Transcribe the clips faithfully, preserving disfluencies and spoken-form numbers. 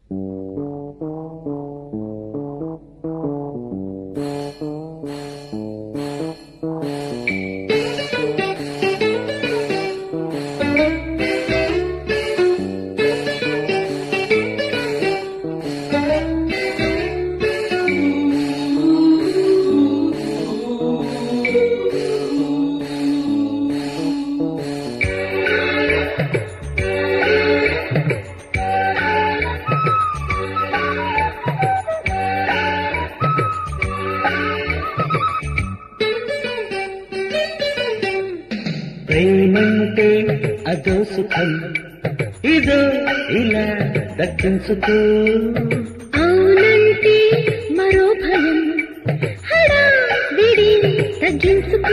ప్రేమంటే అదో సుఖం ఇదో ఇలా దక్కించుకో. అవునంటే మరో భయం హడావిడి తగ్గించుకో.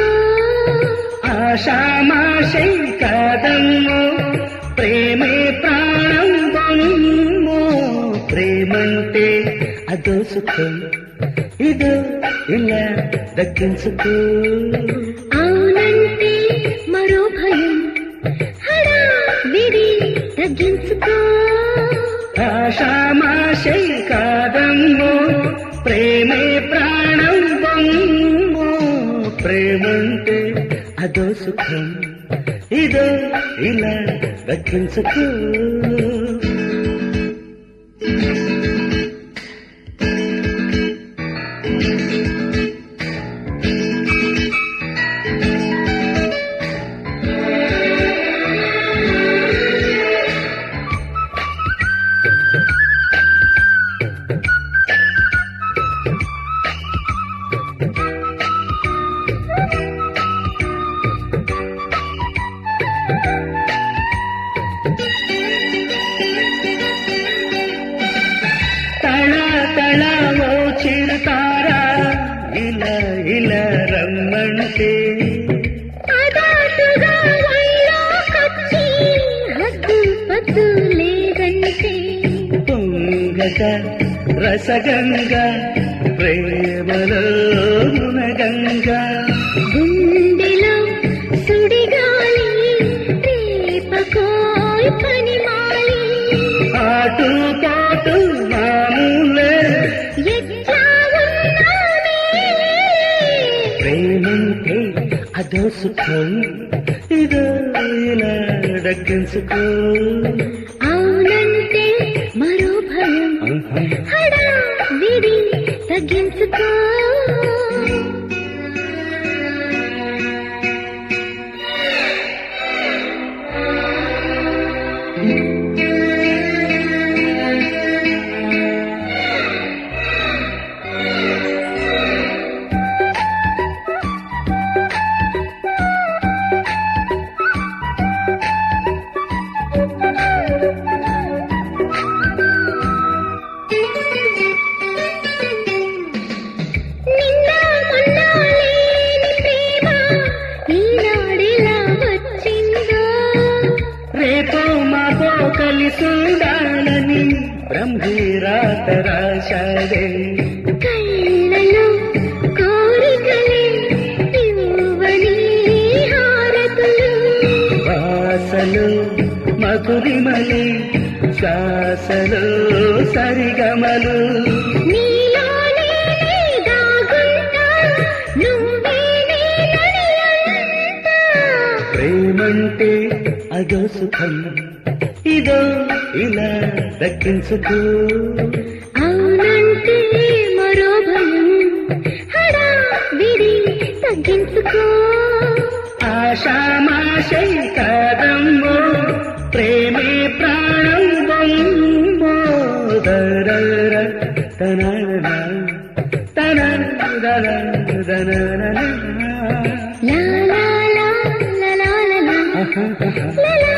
ఆషామాషై కాదమ్మో ప్రేమే ప్రాణం బొమ్మో. ప్రేమంటే అదో సుఖం ఇదో ఇలా దక్కించుకో. అవునంటే మరో భయం హడావిడి తగ్గించుకో. ఆషామాషై కాదమ్మో ప్రేమే ప్రాణం బొమ్మో. ప్రేమంటే అదో సుఖం ఇదో ఇలా దక్కించుకో. తళ తళ ఓ చిరుతారా ఇలా ఇలా రమ్మంటే. అదాటుగా ఒళ్ళోకొచ్చి హద్దు పద్దు లేదంటే. పొంగగా రసగంగా ప్రేమలో మునగంగా. గుండెలో సుడిగాలి రేపకోయ్ పనిమాలి. ఆటు పాటు మామూలే ఎట్లా ఉన్నానే. ప్రేమంటే అదో సుఖం ఇదో ఇలా దక్కించుకో. అవునంటే మరో భయం హడావిడి తగ్గించుకో. నిన్న మొన్న లేని ప్రేమ ఈనాడెలా వచ్చిందో. రేపో మాతో కలిసుండాలని బ్రహ్మీరాత రాశాడే. కళ్ళలో కోరికలే ఇవ్వని హారతులు. వాసలు మధురిమలి శ్వాసలు సరిగమలు. నీలోనే దాగుంటా నువ్వే నేనంతా. ప్రేమంటే అదో సుఖం ఇదో ఇలా దక్కించుకో. అవునంటే మరో భయం హడావిడి తగ్గించుకో. ఆషామాషై కాదమ్మో ప్రేమే ప్రాణం బొమ్మో. దరర తనన తనన దనన. లా లా లా లా లా లా లా లా లా.